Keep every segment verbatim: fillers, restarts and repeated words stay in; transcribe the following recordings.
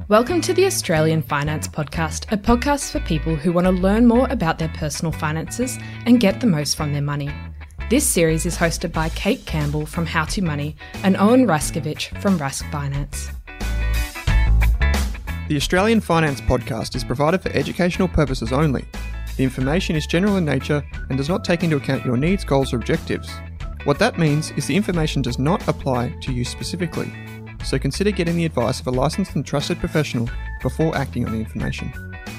Welcome to the Australian Finance Podcast, a podcast for people who want to learn more about their personal finances and get the most from their money. This series is hosted by Kate Campbell from How to Money and Owen Raskovich from Rask Finance. The Australian Finance Podcast is provided for educational purposes only. The information is general in nature and does not take into account your needs, goals, or objectives. What that means is the information does not apply to you specifically. So consider getting the advice of a licensed and trusted professional before acting on the information.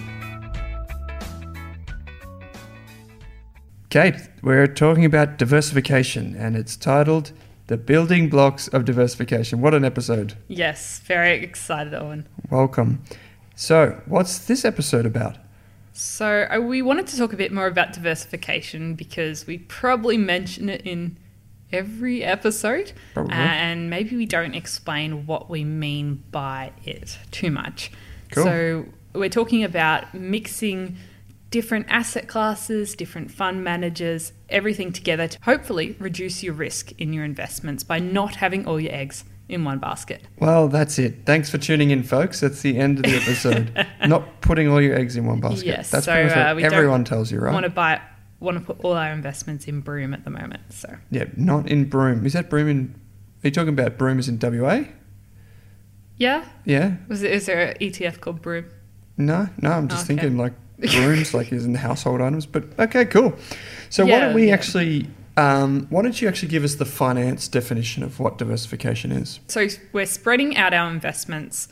Kate, we're talking about diversification and it's titled The Building Blocks of Diversification. What an episode. Yes, very excited, Owen. Welcome. So, what's this episode about? So uh, we wanted to talk a bit more about diversification because we probably mention it in every episode, Probably. uh, and maybe we don't explain what we mean by it too much. Cool. So we're talking about mixing different asset classes, different fund managers, everything together to hopefully reduce your risk in your investments by not having all your eggs in one basket. Well, that's it. Thanks for tuning in, folks. That's the end of the episode. Not putting all your eggs in one basket. Yes, That's so, pretty much uh, what we everyone don't tells you, right? want to buy want to put all our investments in Broome at the moment. So Yeah, not in Broome. Is that Broome in... Are you talking about Broome as in W A? yeah, Yeah? was it, is there an E T F called Broome? No, no, I'm just Okay. thinking like brooms, like is in the household items. But okay, cool. So why Yeah, don't we yeah. actually... Um, why don't you actually give us the finance definition of what diversification is? So we're spreading out our investments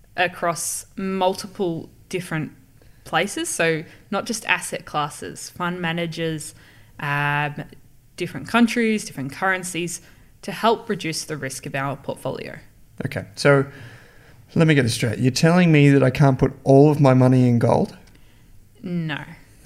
across multiple different places. So not just asset classes, fund managers, um, different countries, different currencies to help reduce the risk of our portfolio. Okay, so let me get this straight. You're telling me that I can't put all of my money in gold? No.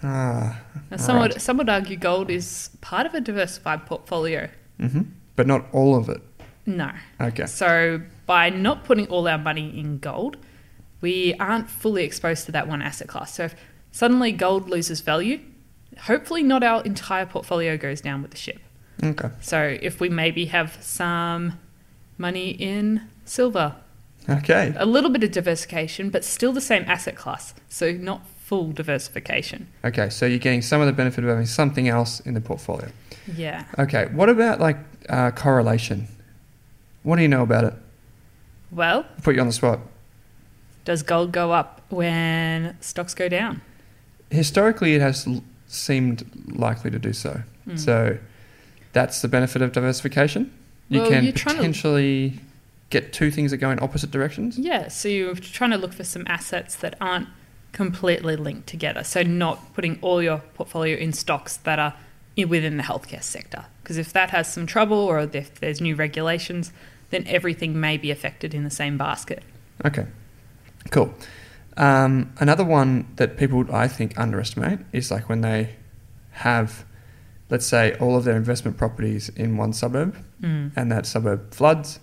Ah, Now, some, right. would, some would argue gold is part of a diversified portfolio. Mm-hmm. But not all of it. No. Okay. So by not putting all our money in gold, we aren't fully exposed to that one asset class. So if suddenly gold loses value, hopefully not our entire portfolio goes down with the ship. Okay. So if we maybe have some money in silver, Okay. a little bit of diversification, but still the same asset class. So not full diversification. Okay, so you're getting some of the benefit of having something else in the portfolio. Yeah. Okay, what about like uh, correlation? What do you know about it? Well, I'll put you on the spot. does gold go up when stocks go down? Historically, it has l- seemed likely to do so. Mm. So that's the benefit of diversification. You Well, can you're trying to- potentially get two things that go in opposite directions. Yeah, so you're trying to look for some assets that aren't completely linked together. So not putting all your portfolio in stocks that are i- within the healthcare sector. Because if that has some trouble or if there's new regulations, then everything may be affected in the same basket. Okay, cool. Um, another one that people, I think, underestimate is like when they have, let's say, all of their investment properties in one suburb Mm. and that suburb floods,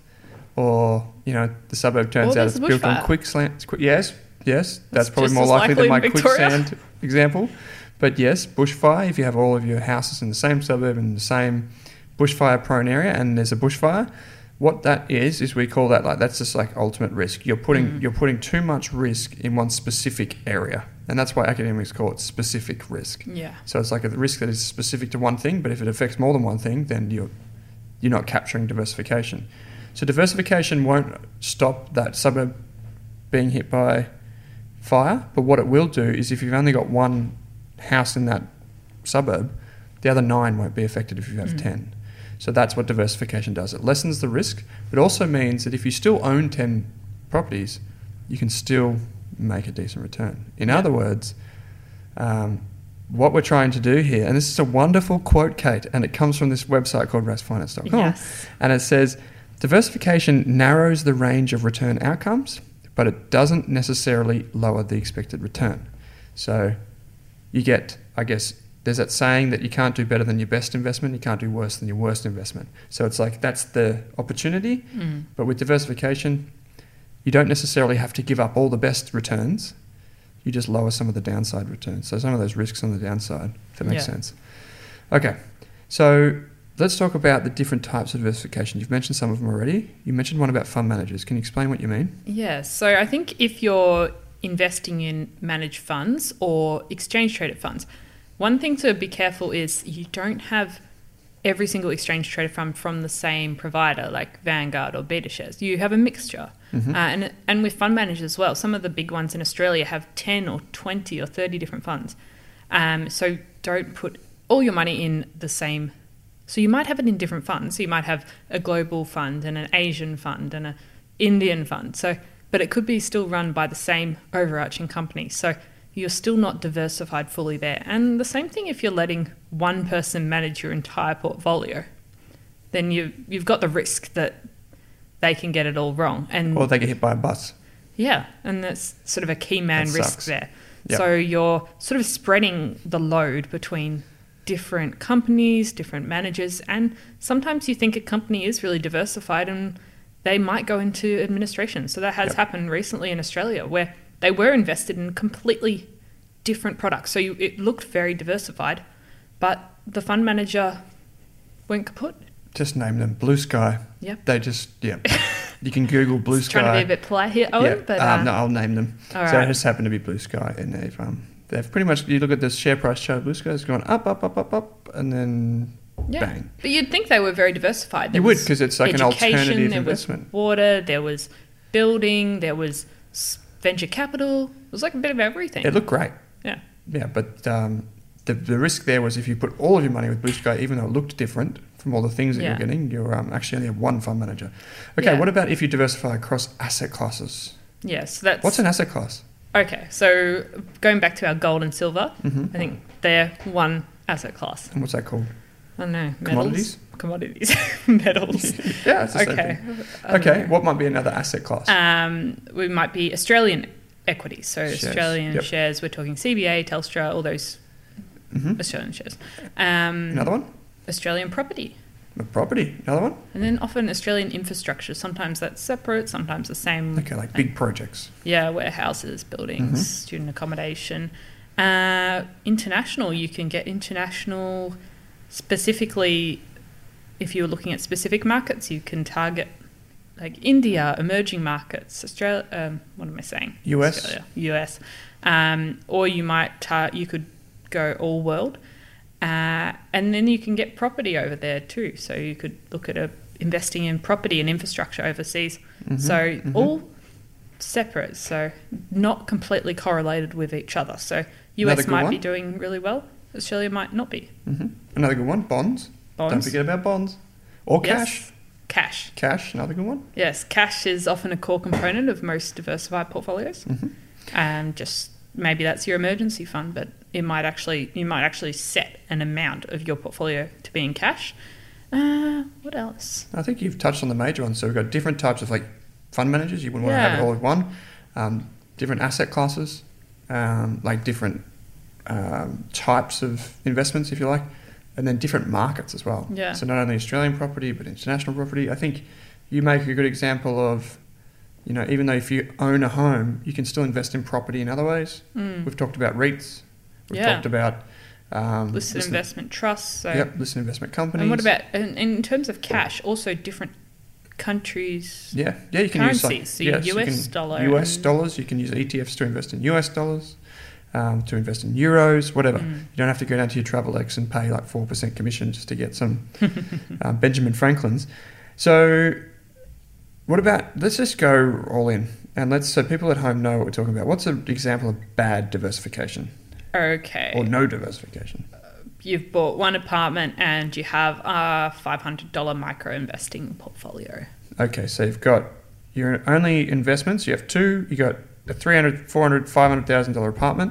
or, you know, the suburb turns Or out there's it's a built on bushfire. quicksand. Quick, yes, yes, that's, That's probably just more as likely than my likely in Victoria. quicksand example. But yes, bushfire, if you have all of your houses in the same suburb in the same bushfire-prone area and there's a bushfire, what that is, is we call that like, that's just like ultimate risk. You're putting Mm. you're putting too much risk in one specific area. And that's why academics call it specific risk. Yeah. So it's like a risk that is specific to one thing, but if it affects more than one thing, then you're you're not capturing diversification. So diversification won't stop that suburb being hit by fire, but what it will do is if you've only got one house in that suburb, the other nine won't be affected if you have Mm. ten. So that's what diversification does. It lessens the risk, but also means that if you still own ten properties, you can still make a decent return. In Yeah. other words, um, what we're trying to do here, and this is a wonderful quote, Kate, and it comes from this website called rask finance dot com, Yes. and it says, diversification narrows the range of return outcomes, but it doesn't necessarily lower the expected return. So you get, I guess, there's that saying that you can't do better than your best investment, you can't do worse than your worst investment. So it's like that's the opportunity, Mm. but with diversification, you don't necessarily have to give up all the best returns, you just lower some of the downside returns. So some of those risks on the downside, if that makes Yeah. sense. Okay, so let's talk about the different types of diversification. You've mentioned some of them already. You mentioned one about fund managers. Can you explain what you mean? Yeah, so I think if you're investing in managed funds or exchange traded funds, one thing to be careful is you don't have every single exchange traded fund from the same provider like Vanguard or BetaShares. You have a mixture. Mm-hmm. Uh, and and with fund managers as well, some of the big ones in Australia have ten or twenty or thirty different funds. Um, so don't put all your money in the same. So you might have it in different funds. So you might have a global fund and an Asian fund and an Indian fund. So, but it could be still run by the same overarching company. So you're still not diversified fully there. And the same thing if you're letting one person manage your entire portfolio, then you you've got the risk that they can get it all wrong. And or they get hit by a bus. Yeah, and that's sort of a key man That risk sucks. there. Yep. So you're sort of spreading the load between different companies, different managers, and sometimes you think a company is really diversified and they might go into administration. So that has Yep. happened recently in Australia where they were invested in completely different products. So you, it looked very diversified, but the fund manager went kaput. Just name them. Blue Sky. Yep. They just, yeah. You can Google Blue Just Sky. trying to be a bit polite here, Owen, yeah. but... um, uh, no, I'll name them. all so right. it just happened to be Blue Sky, and they've um, they've pretty much. You look at the share price chart of Blue Sky; it's gone up, up, up, up, up, and then Yeah. bang. But you'd think they were very diversified. There You would was because it's like an education, alternative there investment. was water, there was building, there was s- venture capital. It was like a bit of everything. It looked great. Yeah. Yeah, but um, the the risk there was if you put all of your money with Blue Sky, even though it looked different from all the things that Yeah. you're getting, you're um, actually only have one fund manager. Okay, Yeah. what about if you diversify across asset classes? Yeah, so that's... What's an asset class? Okay, so going back to our gold and silver, Mm-hmm. I think they're one asset class. And what's that called? I don't know. Commodities? Metals? Commodities. Metals. Yeah, it's the same Okay. thing. I don't Okay, know. what might be another asset class? Um, we might be Australian equities. So Shares, Australian yep. shares, we're talking C B A, Telstra, all those hmm Australian shares. Um, Another one? Australian property. A property. Another one? And then often Australian infrastructure. Sometimes that's separate, sometimes the same. Okay, like big projects. Yeah, warehouses, buildings, Mhm. student accommodation. Uh, international, you can get international specifically, if you're looking at specific markets, you can target like India, emerging markets, Australia, um, what am I saying? U S? Australia, U S. Um, or you might, tar- you could go all world. Uh, and then you can get property over there too. So you could look at a, investing in property and infrastructure overseas. Mhm, So mhm. all separate, so not completely correlated with each other. So U Another S good might one? be doing really well, Australia might not be. hmm Another good one, bonds. Don't Bonds. forget about bonds. Or Yes. cash. Cash. Cash, another good one. Yes, cash is often a core component of most diversified portfolios. hmm And just maybe that's your emergency fund, but it might actually you might actually set an amount of your portfolio to be in cash. Uh, what else? I think you've touched on the major ones. So we've got different types of like fund managers. You wouldn't want to have it Yeah. all in one. Um, different asset classes, um, like different um, types of investments, if you like, and then different markets as well. Yeah. So not only Australian property, but international property. I think you make a good example of, you know, even though if you own a home, you can still invest in property in other ways. Mm. We've talked about REITs. We've Yeah. talked about um, Listed listed- investment trusts. So. Yep, listed investment companies. And what about in, in terms of cash? Also, different countries. Yeah, yeah, you can Currencies, use so like, yes, U S you can, dollar U S and- dollars. You can use E T Fs to invest in U S dollars, um, to invest in euros, whatever. Mm. You don't have to go down to your Travelex and pay like four percent commission just to get some um, Benjamin Franklins. So, what about? Let's just go all in, and let's so people at home know what we're talking about. What's an example of bad diversification Okay. or no diversification? You've bought one apartment and you have a five hundred dollars micro investing portfolio. Okay, so you've got your only investments. You have two. You got a three hundred, four hundred, five hundred thousand dollar apartment,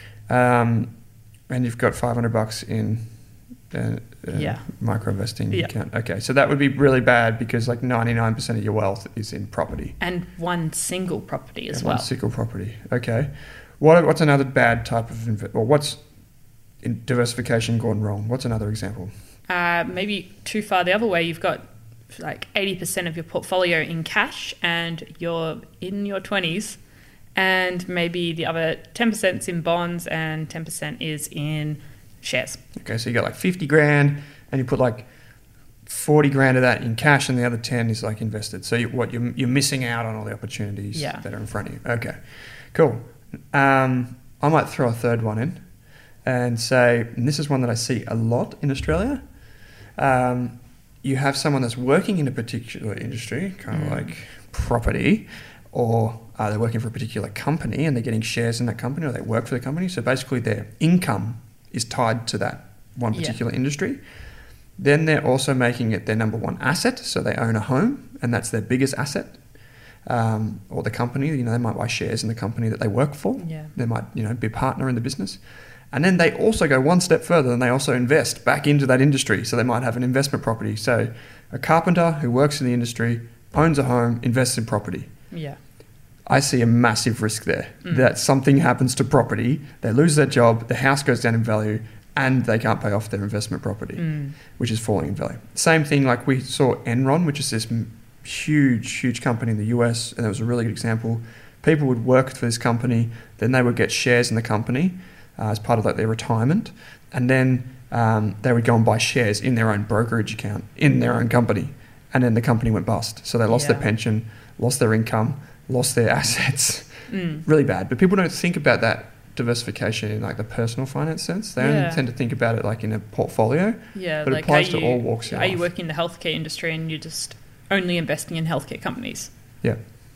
um, and you've got five hundred bucks in uh, uh, Yeah. micro investing Yeah. account. Okay, so that would be really bad because like ninety nine percent of your wealth is in property. And one single property as and well. one single property. Okay, what what's another bad type of inve- or what's in diversification gone wrong? What's another example? Uh, maybe too far the other way, you've got like eighty percent of your portfolio in cash and you're in your twenties, and maybe the other ten percent is in bonds and ten percent is in shares. Okay, so you got like fifty grand, and you put like forty grand of that in cash and the other ten is like invested. So you, what you're, you're missing out on all the opportunities Yeah. that are in front of you. Okay, cool. Um, I might throw a third one in and say, and this is one that I see a lot in Australia. Um, you have someone that's working in a particular industry, kind of Mm. like property, or uh, they're working for a particular company and they're getting shares in that company, or they work for the company. So basically their income is tied to that one Yeah. particular industry. Then they're also making it their number one asset. So they own a home and that's their biggest asset. Um, or the company, you know, they might buy shares in the company that they work for. Yeah. They might, you know, be a partner in the business. And then they also go one step further and they also invest back into that industry. So they might have an investment property. So a carpenter who works in the industry, owns a home, invests in property. Yeah. I see a massive risk there Mm. that something happens to property, they lose their job, the house goes down in value, and they can't pay off their investment property, Mm. which is falling in value. Same thing like we saw Enron, which is this m- huge, huge company in the U S, and it was a really good example. People would work for this company, then they would get shares in the company uh, as part of like their retirement, and then um, they would go and buy shares in their own brokerage account, in their own company, and then the company went bust. So they lost Yeah. their pension, lost their income, lost their assets. Mm. Really bad. But people don't think about that diversification in like the personal finance sense. They Yeah. only tend to think about it like in a portfolio. Yeah, But it like applies are to you, all walks of Are you life. working in the healthcare industry and you're just only investing in healthcare companies? Yeah.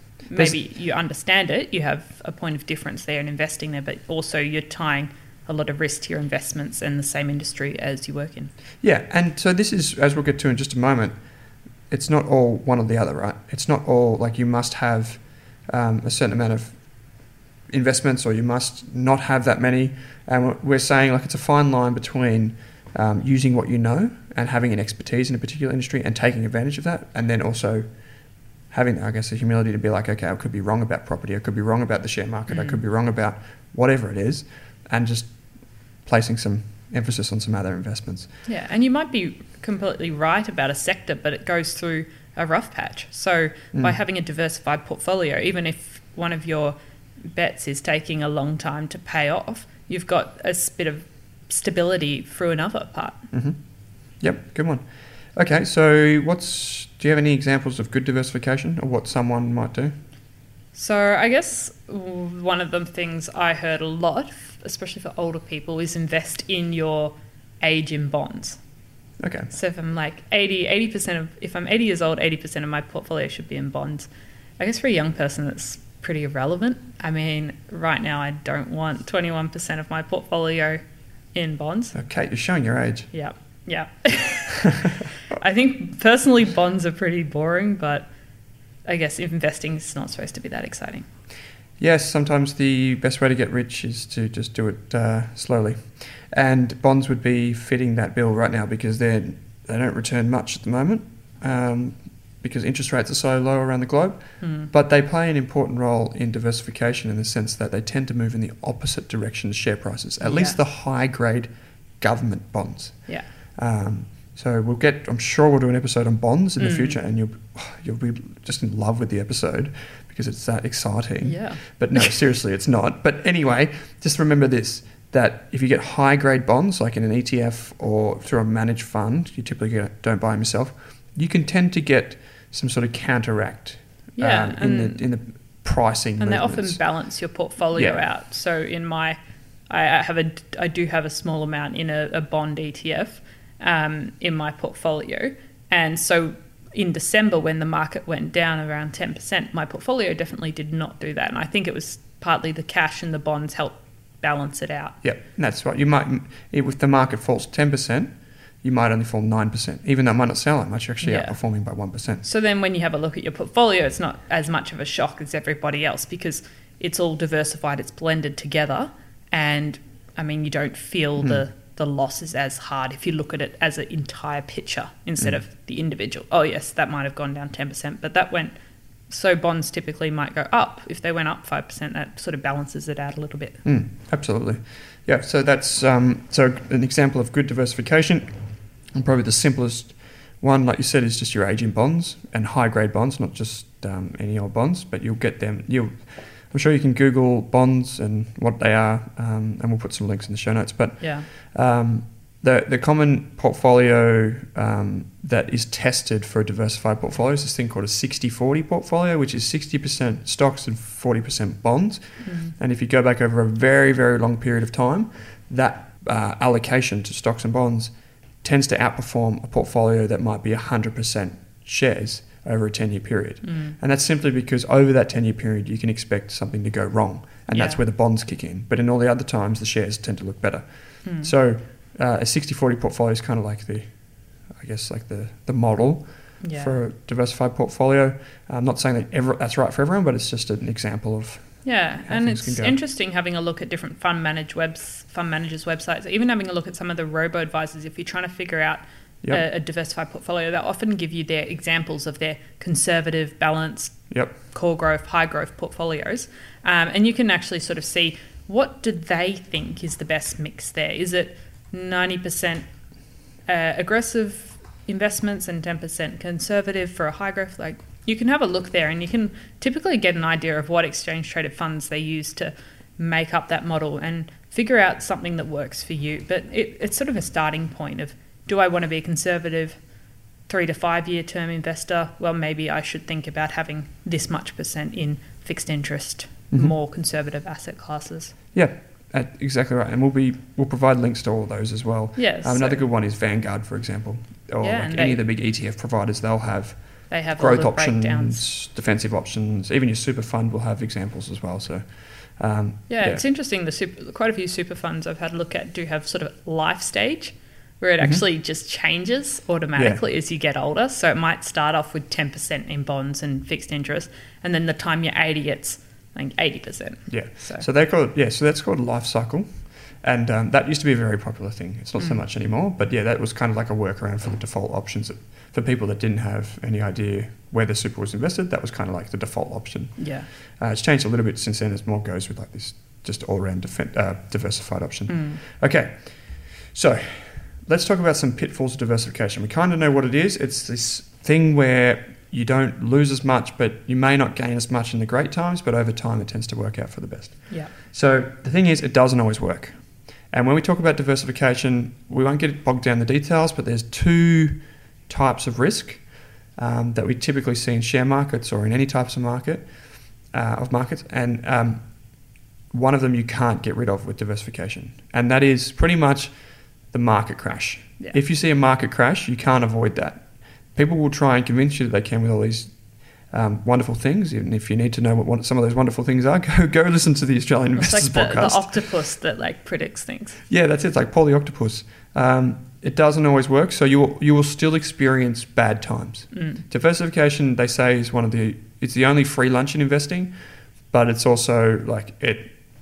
Maybe you understand it, you have a point of difference there in investing there, but also you're tying a lot of risk to your investments in the same industry as you work in. Yeah, and so this is, as we'll get to in just a moment, it's not all one or the other, right? It's not all like you must have um, a certain amount of investments or you must not have that many. And we're saying like it's a fine line between um, using what you know and having an expertise in a particular industry and taking advantage of that, and then also having, I guess, the humility to be like, okay, I could be wrong about property, I could be wrong about the share market, I Mm. could be wrong about whatever it is, and just placing some emphasis on some other investments. Yeah, and you might be completely right about a sector, but it goes through a rough patch. So by Mm. having a diversified portfolio, even if one of your bets is taking a long time to pay off, you've got a s- bit of stability through another part. Mm-hmm. Yep, good one. Okay, so what's do you have any examples of good diversification or what someone might do? So I guess one of the things I heard a lot, especially for older people, is invest in your age in bonds. Okay. So if I'm like eighty, eighty percent of, if I'm eighty years old, eighty percent of my portfolio should be in bonds. I guess for a young person, that's pretty irrelevant. I mean, right now I don't want twenty-one percent of my portfolio in bonds. So Kate, you're showing your age. Yeah, yeah. I think personally bonds are pretty boring, but I guess investing is not supposed to be that exciting. Yes, sometimes the best way to get rich is to just do it uh, slowly. And bonds would be fitting that bill right now because they're, they don't return much at the moment um, because interest rates are so low around the globe. Hmm. But they play an important role in diversification in the sense that they tend to move in the opposite direction as share prices, at Yeah. least the high-grade government bonds. Yeah. Um, so we'll get, I'm sure we'll do an episode on bonds in the Mm. future and you'll, you'll be just in love with the episode because it's that exciting. Yeah. But no, seriously, it's not. But anyway, just remember this, that if you get high grade bonds, like in an E T F or through a managed fund, you typically get, don't buy them yourself, you can tend to get some sort of counteract Yeah, um, in, and- the, in the pricing And they often movements. balance your portfolio Yeah. out. So in my, I I have a, I do have a small amount in a, a bond E T F um, in my portfolio, and so in December when the market went down around ten percent, my portfolio definitely did not do that, and I think it was partly the cash and the bonds helped balance it out. Yep, and that's right. You might, if the market falls ten percent, you might only fall nine percent. Even though it might not sell that much, you're actually Yeah. outperforming by one percent. So then when you have a look at your portfolio, it's not as much of a shock as everybody else because it's all diversified, it's blended together, and I mean, you don't feel Hmm. the, the losses as hard if you look at it as an entire picture instead Mm. of the individual. Oh yes, that might have gone down ten percent, but that went, so bonds typically might go up. If they went up five percent, that sort of balances it out a little bit. Mm, absolutely. Yeah, so that's um, so an example of good diversification. And probably the simplest one, like you said, is just your age in bonds and high grade bonds, not just um, any old bonds, but you'll get them. You'll, I'm sure you can Google bonds and what they are, um, and we'll put some links in the show notes. But Yeah. um, the the common portfolio um, that is tested for a diversified portfolio is this thing called a sixty forty portfolio, which is sixty percent stocks and forty percent bonds. Mm-hmm. And if you go back over a very, very long period of time, that uh, allocation to stocks and bonds tends to outperform a portfolio that might be one hundred percent shares over a ten-year period. Mm. And that's simply because over that ten-year period, you can expect something to go wrong. And yeah. that's where the bonds kick in. But in all the other times, the shares tend to look better. Mm. So uh, a sixty forty portfolio is kind of like the, I guess, like the, the model yeah. for a diversified portfolio. I'm not saying that ever, that's right for everyone, but it's just an example of Yeah, and it's interesting having a look at different fund manage webs, fund managers' websites, even having a look at some of the robo-advisors. If you're trying to figure out yep. a, a diversified portfolio, they'll often give you their examples of their conservative, balanced, yep. core growth, high growth portfolios. Um, and you can actually sort of see, what do they think is the best mix there? Is it ninety percent uh, aggressive investments and ten percent conservative for a high growth? Like, you can have a look there and you can typically get an idea of what exchange traded funds they use to make up that model and figure out something that works for you. But it, it's sort of a starting point of, do I want to be a conservative three to five year term investor? Well, maybe I should think about having this much percent in fixed interest, mm-hmm. more conservative asset classes. Yeah, exactly right. And we'll be we'll provide links to all of those as well. Yes. Um, another good one is Vanguard, for example, or yeah, like any they, of the big E T F providers. They'll have They have growth all the options, breakdowns. defensive options. Even your super fund will have examples as well. So, um, yeah, yeah, it's interesting. The super, quite a few super funds I've had a look at do have sort of life stage where it mm-hmm. actually just changes automatically yeah. as you get older. So it might start off with ten percent in bonds and fixed interest, and then the time you're eighty, it's like eighty percent. Yeah. So, so they're called yeah. So that's called life cycle. And um, that used to be a very popular thing. It's not mm. so much anymore. But yeah, that was kind of like a workaround for the default options. That, for people that didn't have any idea where the super was invested, that was kind of like the default option. Yeah. Uh, it's changed a little bit since then as more goes with like this just all-round defen- uh, diversified option. Mm. Okay. So let's talk about some pitfalls of diversification. We kind of know what it is. It's this thing where you don't lose as much, but you may not gain as much in the great times, but over time it tends to work out for the best. Yeah. So the thing is, it doesn't always work. And when we talk about diversification, we won't get bogged down in the details, but there's two types of risk um, that we typically see in share markets or in any types of market uh, of markets, and um, one of them you can't get rid of with diversification, and that is pretty much the market crash. Yeah. If you see a market crash, you can't avoid that. People will try and convince you that they can with all these Um, wonderful things, and if you need to know what one, some of those wonderful things are, go go listen to the Australian it's Investors like the, podcast. the octopus that like predicts things. Yeah, that's it. It's like Paul the Octopus. Um, it doesn't always work, so you will, you will still experience bad times. Mm. Diversification, they say, is one of the it's the only free lunch in investing, but it's also like it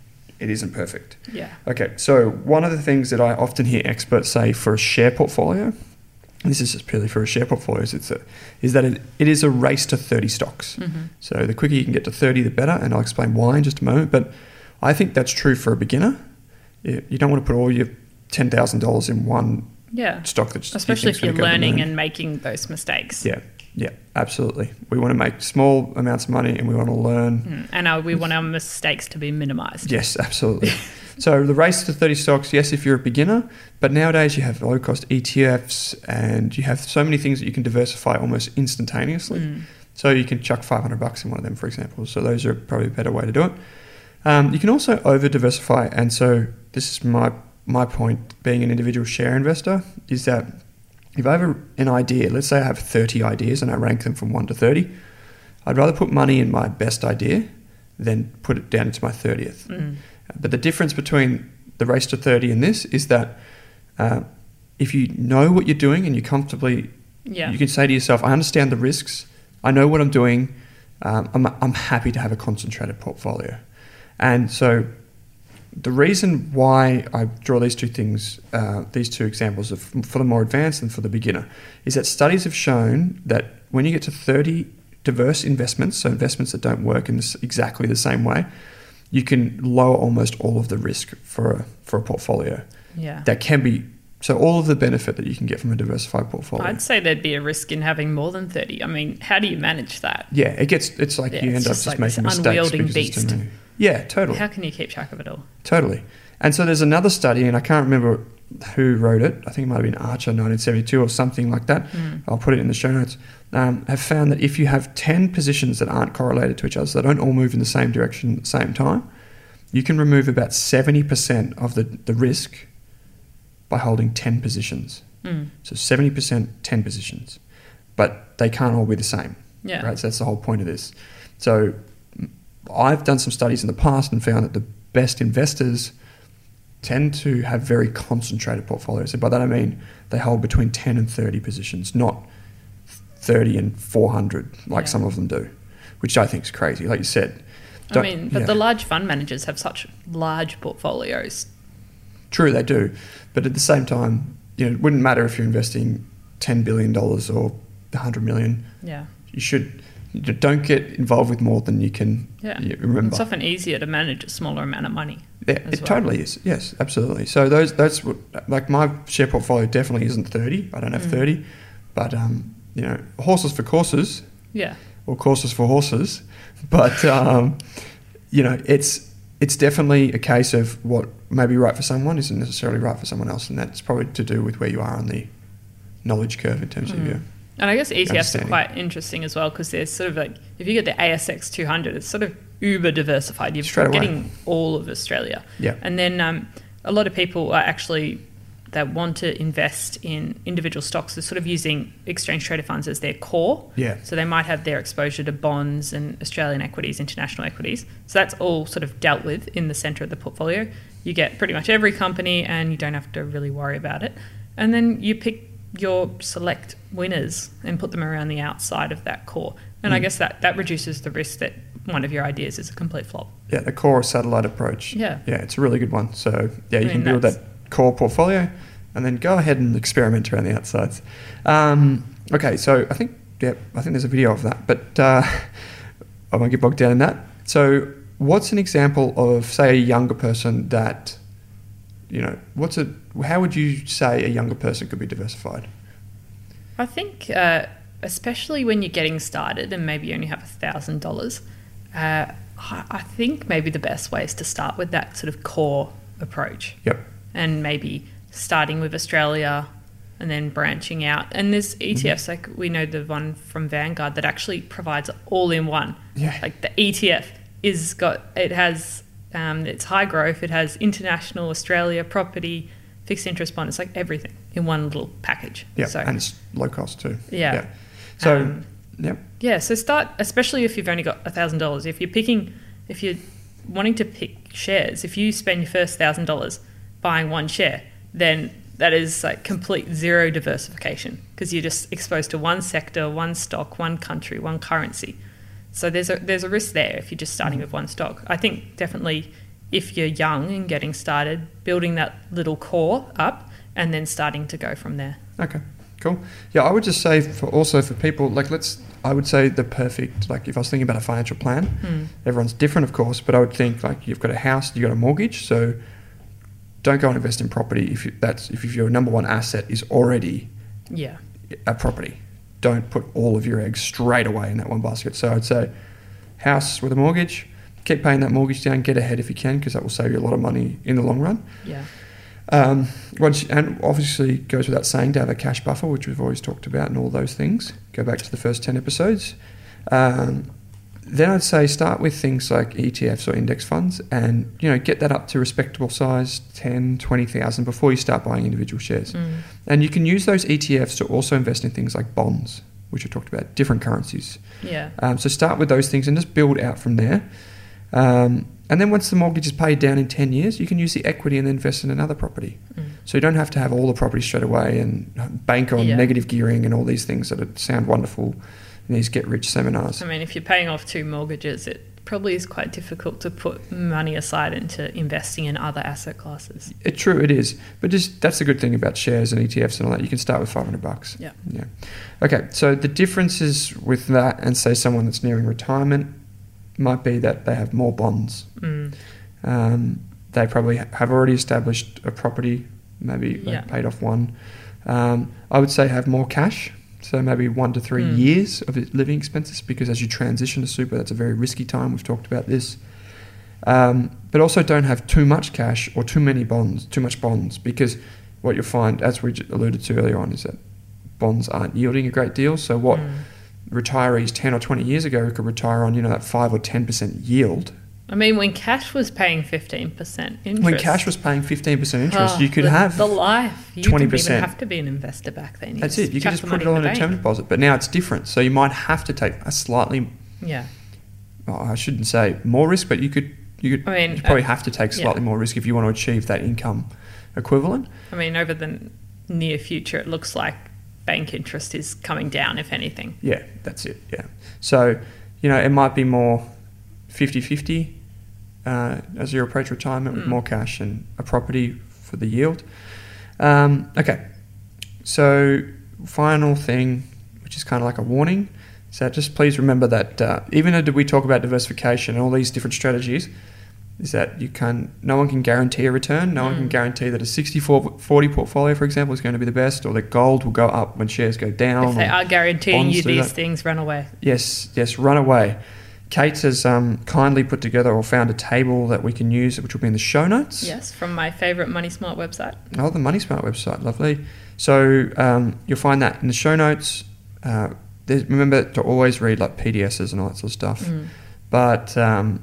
it isn't perfect. Yeah. Okay, so one of the things that I often hear experts say for a share portfolio, and this is just purely for a share portfolio, is, it's a, is that it, it is a race to thirty stocks. Mm-hmm. So the quicker you can get to thirty, the better, and I'll explain why in just a moment. But I think that's true for a beginner. You, you don't want to put all your ten thousand dollars in one yeah. stock that's especially you if you're learning and making those mistakes. Yeah, yeah, absolutely. We want to make small amounts of money and we want to learn. Mm. And our, we want our mistakes to be minimised. Yes, absolutely. So the race to thirty stocks, yes, if you're a beginner, but nowadays you have low-cost E T Fs and you have so many things that you can diversify almost instantaneously. Mm. So you can chuck five hundred bucks in one of them, for example. So those are probably a better way to do it. Um, you can also over-diversify, and so this is my my point, being an individual share investor, is that if I have a, an idea, let's say I have thirty ideas and I rank them from one to thirty, I'd rather put money in my best idea than put it down into my thirtieth. Mm. But the difference between the race to thirty and this is that uh, if you know what you're doing and you comfortably, yeah. you can say to yourself, I understand the risks, I know what I'm doing, um, I'm, I'm happy to have a concentrated portfolio. And so the reason why I draw these two things, uh, these two examples of, for the more advanced and for the beginner, is that studies have shown that when you get to thirty diverse investments, so investments that don't work in this exactly the same way, you can lower almost all of the risk for a, for a portfolio. Yeah. That can be, so all of the benefit that you can get from a diversified portfolio. I'd say there'd be a risk in having more than thirty. I mean, how do you manage that? Yeah, it gets, it's like yeah, you it's end up just just like making this mistakes. Unwielding because it's too beast. many. Yeah, totally. How can you keep track of it all? Totally. And so there's another study, and I can't remember who wrote it, I think it might have been Archer nineteen seventy-two or something like that, Mm. I'll put it in the show notes, um, have found that if you have ten positions that aren't correlated to each other, so they don't all move in the same direction at the same time, you can remove about seventy percent of the, the risk by holding ten positions. Mm. So seventy percent, ten positions. But they can't all be the same. Yeah. Right? So that's the whole point of this. So I've done some studies in the past and found that the best investors tend to have very concentrated portfolios. So by that I mean they hold between ten and thirty positions, not thirty and four hundred like Yeah. some of them do, which I think is crazy. Like you said. I don't- mean, but yeah. the large fund managers have such large portfolios. True, they do. But at the same time, you know, it wouldn't matter if you're investing ten billion dollars or one hundred million dollars. Yeah. You should, you don't get involved with more than you can Yeah. you remember. It's often easier to manage a smaller amount of money. Yeah, as it well. totally is. Yes, absolutely. So those that's what, like my share portfolio definitely isn't thirty. I don't have Mm. thirty, but um, you know, horses for courses Yeah. or courses for horses. But um, you know, it's it's definitely a case of what may be right for someone isn't necessarily right for someone else, and that's probably to do with where you are on the knowledge curve in terms of Mm. your. And I guess E T Fs are Understanding. quite interesting as well because they're sort of like, if you get the A S X two hundred, it's sort of uber diversified. You're Straight away. getting all of Australia. Yeah. And then um, a lot of people are actually, that want to invest in individual stocks are sort of using exchange traded funds as their core. Yeah. So they might have their exposure to bonds and Australian equities, international equities. So that's all sort of dealt with in the centre of the portfolio. You get pretty much every company and you don't have to really worry about it. And then you pick your select winners and put them around the outside of that core. And I Mm. guess that, that reduces the risk that one of your ideas is a complete flop. Yeah, the core satellite approach. Yeah. Yeah, it's a really good one. So yeah, you I can mean, build that's- that core portfolio and then go ahead and experiment around the outsides. Um, okay, so I think yeah, I think there's a video of that, but uh, I won't get bogged down in that. So what's an example of, say, a younger person that, you know, what's a how would you say a younger person could be diversified? I think, uh, especially when you're getting started and maybe you only have a thousand dollars, uh, I I think maybe the best way is to start with that sort of core approach, Yep. and maybe starting with Australia and then branching out. And there's E T Fs, like we know the one from Vanguard that actually provides all in one. Yeah. Like the E T F is got, it has, um, it's high growth, it has international, Australia, property, fixed interest bond. It's like everything in one little package. Yeah, So, and it's low cost too. Yeah. So, Um, yep. yeah, so start, especially if you've only got a thousand dollars. If you're picking, if you're wanting to pick shares, if you spend your first thousand dollars buying one share, then that is like complete zero diversification because you're just exposed to one sector, one stock, one country, one currency. So there's a there's a risk there if you're just starting with one stock. I think definitely if you're young and getting started, building that little core up and then starting to go from there. Okay, cool. Yeah, I would just say for also for people, like let's, I would say the perfect, like if I was thinking about a financial plan, Hmm. everyone's different of course, but I would think like you've got a house, you've got a mortgage, so don't go and invest in property if you, that's, if your number one asset is already Yeah. a property. Don't put all of your eggs straight away in that one basket. So I'd say house with a mortgage, keep paying that mortgage down, get ahead if you can because that will save you a lot of money in the long run. Yeah. Um, once and obviously goes without saying to have a cash buffer, which we've always talked about, and all those things. Go back to the first ten episodes. Um, then I'd say start with things like E T Fs or index funds, and you know get that up to respectable size, ten, twenty thousand, before you start buying individual shares. Mm. And you can use those E T Fs to also invest in things like bonds, which we talked about, different currencies. Yeah. Um, so start with those things and just build out from there. Um, and then once the mortgage is paid down in ten years, you can use the equity and then invest in another property. Mm. So you don't have to have all the property straight away and bank on Yeah. negative gearing and all these things that sound wonderful in these get-rich seminars. I mean, if you're paying off two mortgages, it probably is quite difficult to put money aside into investing in other asset classes. It, true, it is. But just that's the good thing about shares and E T Fs and all that. You can start with five hundred bucks. Yeah. Yeah. Okay, so the differences with that and, say, someone that's nearing retirement might be that they have more bonds. Mm. Um, they probably ha- have already established a property, maybe they've Yeah. paid off one. Um, I would say have more cash, so maybe one to three Mm. years of it- living expenses, because as you transition to super, that's a very risky time. We've talked about this. Um, but also don't have too much cash or too many bonds, too much bonds, because what you'll find, as we alluded to earlier on, is that bonds aren't yielding a great deal. So what Mm. retirees ten or twenty years ago could retire on, you know, that five or ten percent yield. I mean, when cash was paying fifteen percent interest. When cash was paying fifteen percent interest, oh, you could the, have the life. You twenty didn't percent. even have to be an investor back then. You That's it. You chuck could just the put it money all in the a term bank. deposit. But now it's different. So you might have to take a slightly, Yeah. oh, I shouldn't say more risk, but you could you could I mean, you probably uh, have to take yeah. slightly more risk if you want to achieve that income equivalent. I mean, over the near future, it looks like bank interest is coming down, if anything. Yeah, that's it. Yeah. So, you know, it might be more fifty-fifty uh, as you approach retirement with Mm. more cash and a property for the yield. Um, okay. So, final thing, which is kind of like a warning, is that just please remember that uh, even though we talk about diversification and all these different strategies, is that you can, no one can guarantee a return. No one can Mm. guarantee that a sixty forty portfolio, for example, is going to be the best, or that gold will go up when shares go down. If they or- are guaranteeing bonds you do these that. things, run away. Yes, yes, run away. Kate has um, kindly put together or found a table that we can use, which will be in the show notes. Yes, from my favourite Money Smart website. Oh, the Money Smart website, lovely. So um, you'll find that in the show notes. Uh, there's- remember to always read like P D Ss and all that sort of stuff. Mm. But um,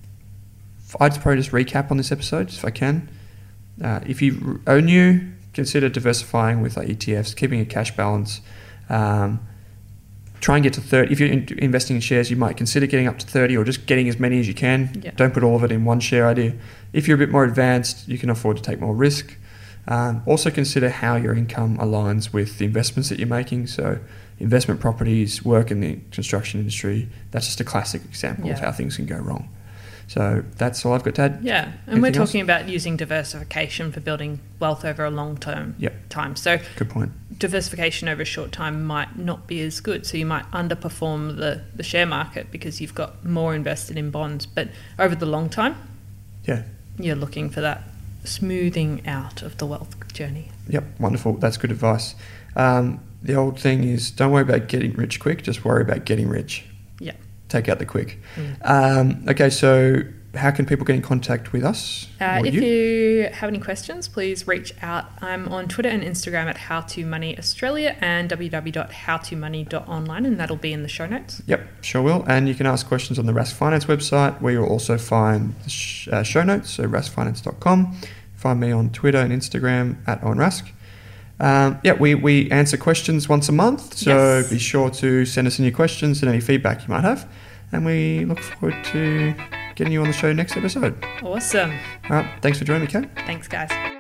I'd probably just recap on this episode, if I can. Uh, if you are new, consider diversifying with like E T Fs, keeping a cash balance. Um, try and get to thirty. If you're in, investing in shares, you might consider getting up to thirty or just getting as many as you can. Yeah. Don't put all of it in one share idea. If you're a bit more advanced, you can afford to take more risk. Um, also consider how your income aligns with the investments that you're making. So investment properties, work in the construction industry, that's just a classic example of Yeah. how things can go wrong. So that's all I've got to add. Yeah, and Anything we're else? talking about using diversification for building wealth over a long term Yep. time. So Good point. diversification over a short time might not be as good. So you might underperform the, the share market because you've got more invested in bonds. But over the long time, Yeah. you're looking for that smoothing out of the wealth journey. Yep. Wonderful. That's good advice. Um, the old thing is don't worry about getting rich quick, just worry about getting rich. Yeah. Take out the quick. Mm. Um, okay, so how can people get in contact with us? Uh, or if you? you have any questions, please reach out. I'm on Twitter and Instagram at How To Money Australia and w w w dot how to money dot online, and that'll be in the show notes. Yep, sure will. And you can ask questions on the Rask Finance website, where you'll also find the sh- uh, show notes, so rask finance dot com. Find me on Twitter and Instagram at OwenRask. Um, yeah, we, we answer questions once a month, so Yes. be sure to send us in your questions and any feedback you might have. And we look forward to getting you on the show next episode. Awesome. All right, thanks for joining me, Kate. Thanks, guys.